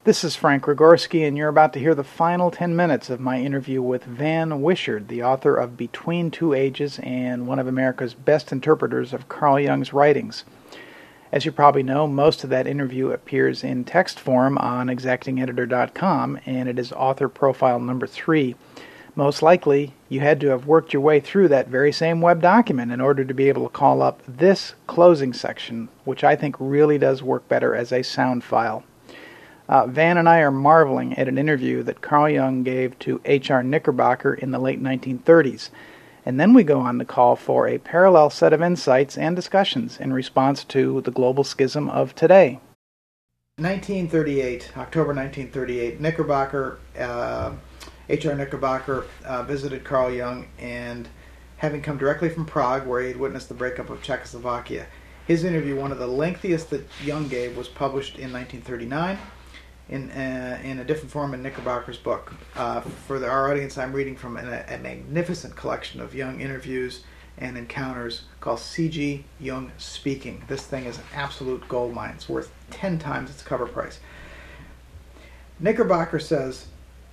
This is Frank Rogorski, and you're about to hear the final 10 minutes of my interview with Van Wishard, the author of Between Two Ages and one of America's best interpreters of Carl Jung's writings. As you probably know, most of that interview appears in text form on exactingeditor.com, and it is author profile number 3. Most likely, you had to have worked your way through that very same web document in order to be able to call up this closing section, which I think really does work better as a sound file. Van and I are marveling at an interview that Carl Jung gave to H.R. Knickerbocker in the late 1930s, and then we go on to call for a parallel set of insights and discussions in response to the global schism of today. 1938, October 1938, Knickerbocker, H.R. Knickerbocker visited Carl Jung, and having come directly from Prague, where he had witnessed the breakup of Czechoslovakia, his interview, one of the lengthiest that Jung gave, was published in 1939. In a different form in Knickerbocker's book. For our audience, I'm reading from a magnificent collection of Jung interviews and encounters called C.G. Jung Speaking. This thing is an absolute goldmine. It's worth 10 times its cover price. Knickerbocker says,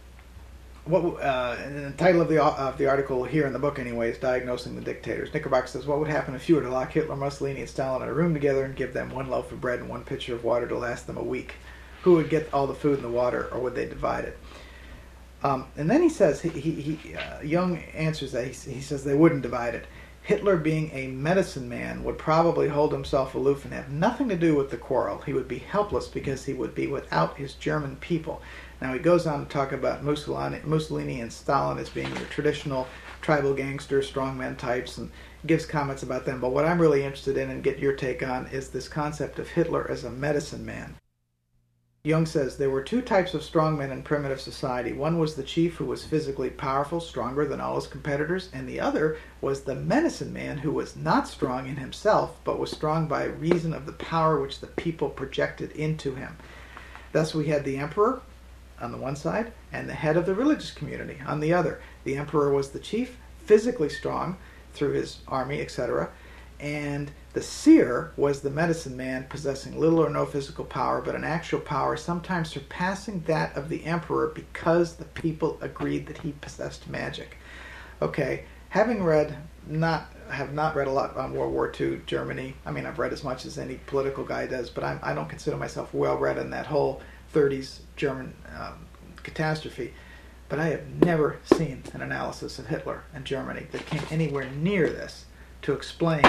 the title of the article here in the book anyway is Diagnosing the Dictators. Knickerbocker says, what would happen if you were to lock Hitler, Mussolini, and Stalin in a room together and give them one loaf of bread and one pitcher of water to last them a week? Who would get all the food and the water, or would they divide it? And then he says, Jung answers that. He says they wouldn't divide it. Hitler, being a medicine man, would probably hold himself aloof and have nothing to do with the quarrel. He would be helpless because he would be without his German people. Now he goes on to talk about Mussolini and Stalin as being the traditional tribal gangster, strongman types, and gives comments about them. But what I'm really interested in and get your take on is this concept of Hitler as a medicine man. Jung says there were two types of strongmen in primitive society. One was the chief, who was physically powerful, stronger than all his competitors, and the other was the medicine man, who was not strong in himself, but was strong by reason of the power which the people projected into him. Thus we had the emperor on the one side and the head of the religious community on the other. The emperor was the chief, physically strong through his army, etc., and the seer was the medicine man, possessing little or no physical power, but an actual power sometimes surpassing that of the emperor because the people agreed that he possessed magic. Okay, having have not read a lot on World War II Germany. I mean, I've read as much as any political guy does, but I don't consider myself well read in that whole 30s German catastrophe. But I have never seen an analysis of Hitler and Germany that came anywhere near this to explain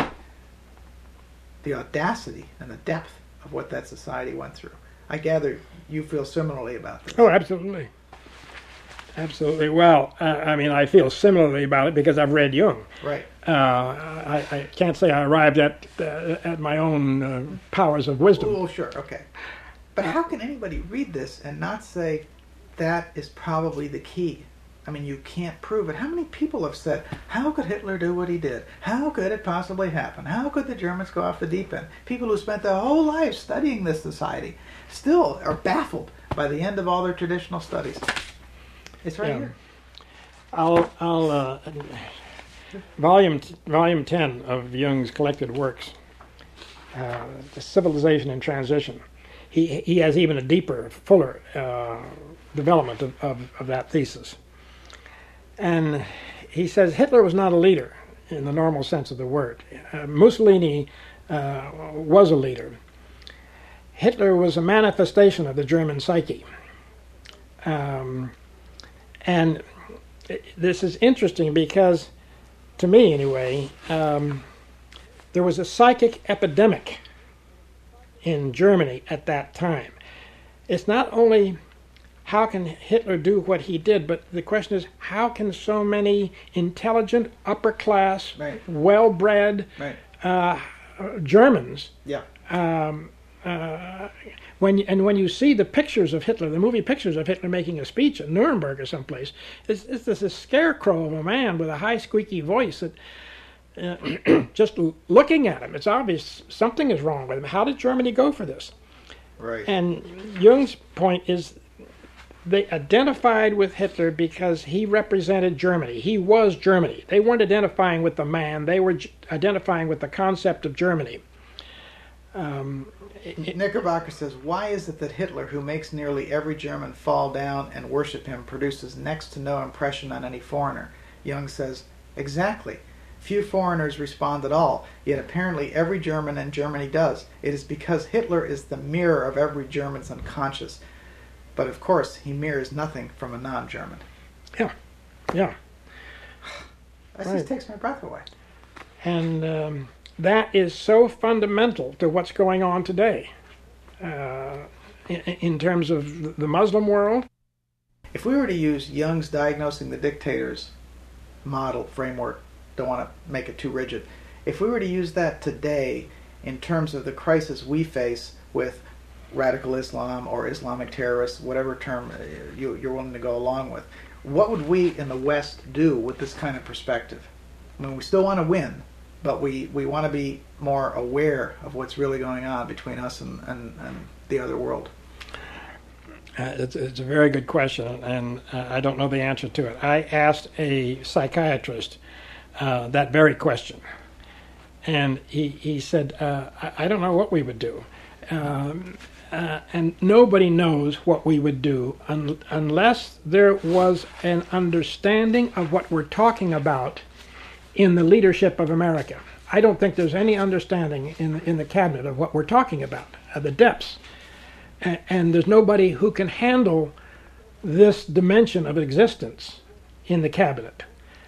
the audacity and the depth of what that society went through. I gather you feel similarly about this. Oh, absolutely. Absolutely. Well, I feel similarly about it because I've read Jung. Right. I can't say I arrived at my own powers of wisdom. Oh, sure. Okay. But how can anybody read this and not say that is probably the key? I mean, you can't prove it. How many people have said, how could Hitler do what he did? How could it possibly happen? How could the Germans go off the deep end? People who spent their whole lives studying this society still are baffled by the end of all their traditional studies. It's right here. I'll volume 10 of Jung's collected works, The Civilization in Transition. He has even a deeper, fuller development of that thesis. And he says Hitler was not a leader in the normal sense of the word. Mussolini was a leader. Hitler was a manifestation of the German psyche. And this is interesting because, to me anyway, there was a psychic epidemic in Germany at that time. It's not only how can Hitler do what he did, but the question is, how can so many intelligent, upper-class, right, well-bred right, Germans, yeah, when you see the pictures of Hitler, the movie pictures of Hitler making a speech at Nuremberg or someplace, it's this scarecrow of a man with a high, squeaky voice that just looking at him, it's obvious something is wrong with him. How did Germany go for this? Right. And Jung's point is they identified with Hitler because he represented Germany. He was Germany. They weren't identifying with the man. They were identifying with the concept of Germany. Knickerbocker says, why is it that Hitler, who makes nearly every German fall down and worship him, produces next to no impression on any foreigner? Jung says, exactly. Few foreigners respond at all, yet apparently every German in Germany does. It is because Hitler is the mirror of every German's unconscious. But of course, he mirrors nothing from a non-German. Yeah, yeah. That just takes my breath away. And that is so fundamental to what's going on today in terms of the Muslim world. If we were to use Jung's diagnosing the dictators model framework, don't want to make it too rigid, if we were to use that today in terms of the crisis we face with radical Islam or Islamic terrorists, whatever term you're willing to go along with, what would we in the West do with this kind of perspective? I mean, we still want to win, but we want to be more aware of what's really going on between us and the other world. It's a very good question, and I don't know the answer to it. I asked a psychiatrist that very question, and he said, I don't know what we would do. And nobody knows what we would do unless there was an understanding of what we're talking about in the leadership of America. I don't think there's any understanding in the cabinet of what we're talking about, the depths. And there's nobody who can handle this dimension of existence in the cabinet.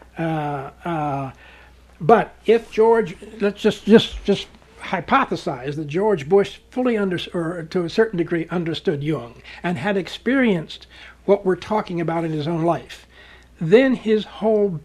But if George, let's just hypothesize that George Bush fully or to a certain degree understood Jung and had experienced what we're talking about in his own life, then his whole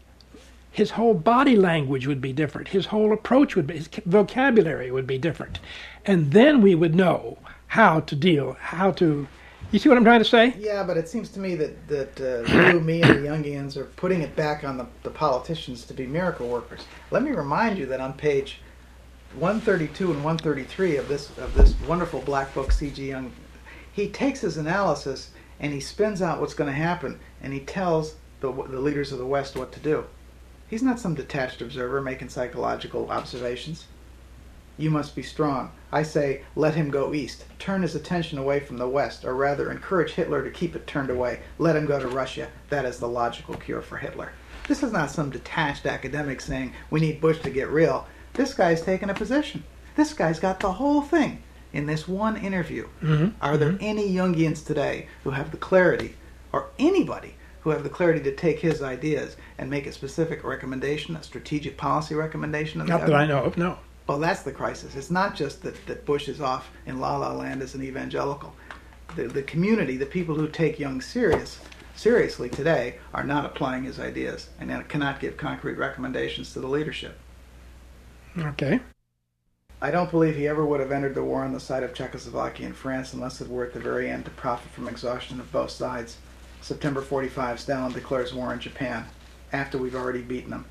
body language would be different. His whole approach would be, his vocabulary would be different. And then we would know how to deal, you see what I'm trying to say? Yeah, but it seems to me that you, me, and the Jungians are putting it back on the politicians to be miracle workers. Let me remind you that on page 132 and 133 of this wonderful black book, C.G. Jung, he takes his analysis and he spins out what's going to happen, and he tells the leaders of the West what to do. He's not some detached observer making psychological observations. You must be strong. I say, let him go east. Turn his attention away from the West, or rather encourage Hitler to keep it turned away. Let him go to Russia. That is the logical cure for Hitler. This is not some detached academic saying, we need Bush to get real. This guy's taken a position. This guy's got the whole thing in this one interview. Mm-hmm. Are there any Jungians today who have the clarity, or anybody who have the clarity to take his ideas and make a specific recommendation, a strategic policy recommendation? Not that I know of, no. Well, that's the crisis. It's not just that Bush is off in la-la land as an evangelical. The community, the people who take Jung seriously today, are not applying his ideas and cannot give concrete recommendations to the leadership. Okay. I don't believe he ever would have entered the war on the side of Czechoslovakia and France unless it were at the very end to profit from exhaustion of both sides. September 45, Stalin declares war on Japan, after we've already beaten them.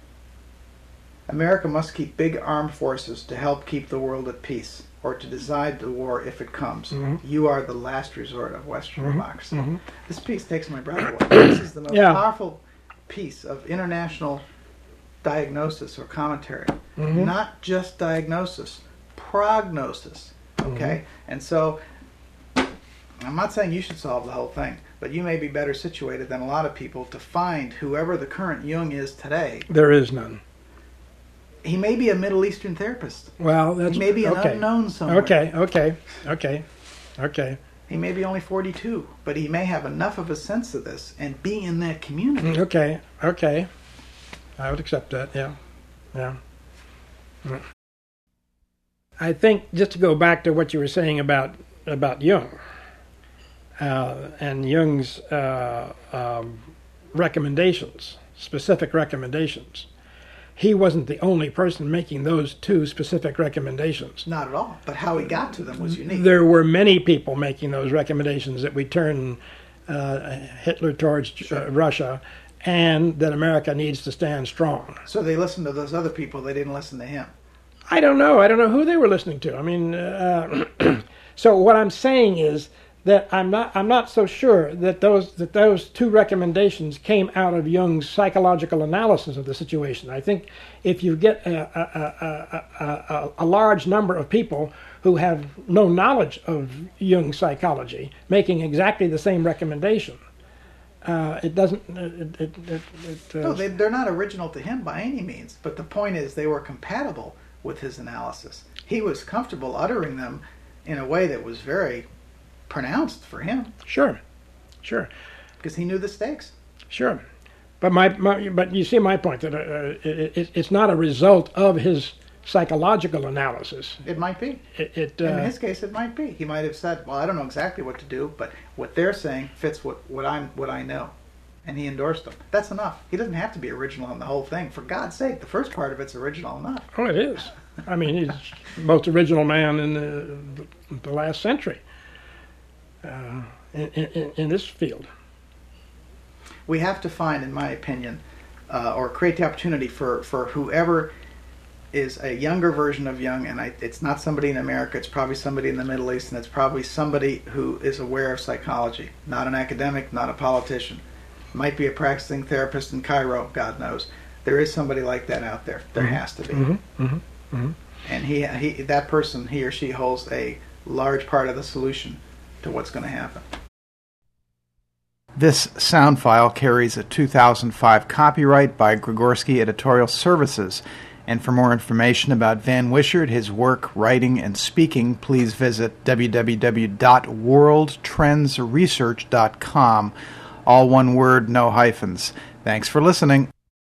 America must keep big armed forces to help keep the world at peace, or to decide the war if it comes. Mm-hmm. You are the last resort of Western democracy. Mm-hmm. This piece takes my breath away. This is the most powerful piece of international diagnosis or commentary. Mm-hmm. Not just diagnosis, prognosis. Okay? Mm-hmm. And so, I'm not saying you should solve the whole thing, but you may be better situated than a lot of people to find whoever the current Jung is today. There is none. He may be a Middle Eastern therapist. Well, that's... He may be an unknown somewhere. Okay. He may be only 42, but he may have enough of a sense of this and be in that community. Okay. I would accept that, yeah. I think, just to go back to what you were saying about Jung, and Jung's recommendations, specific recommendations, he wasn't the only person making those two specific recommendations. Not at all. But how he got to them was unique. There were many people making those recommendations, that we turn Hitler towards Russia, and that America needs to stand strong. So they listened to those other people. They didn't listen to him. I don't know who they were listening to. I mean, so what I'm saying is that I'm not so sure that those two recommendations came out of Jung's psychological analysis of the situation. I think if you get a large number of people who have no knowledge of Jung's psychology making exactly the same recommendation, it doesn't. No, they're not original to him by any means. But the point is, they were compatible with his analysis. He was comfortable uttering them in a way that was very pronounced for him. Sure. Because he knew the stakes. Sure. But but you see my point that it's not a result of his psychological analysis. It might be. In his case, it might be. He might have said, "Well, I don't know exactly what to do, but what they're saying fits what I know," and he endorsed them. That's enough. He doesn't have to be original in the whole thing. For God's sake, the first part of it's original enough. Oh, it is. I mean, he's the most original man in the last century in this field. We have to find, in my opinion, or create the opportunity for whoever is a younger version of Jung, and it's not somebody in America, it's probably somebody in the Middle East, and it's probably somebody who is aware of psychology, not an academic, not a politician. Might be a practicing therapist in Cairo, God knows. There is somebody like that out there. There has to be. Mm-hmm. Mm-hmm. Mm-hmm. And that person, he or she, holds a large part of the solution to what's going to happen. This sound file carries a 2005 copyright by Grigorsky Editorial Services. And for more information about Van Wishart, his work, writing, and speaking, please visit www.worldtrendsresearch.com. All one word, no hyphens. Thanks for listening.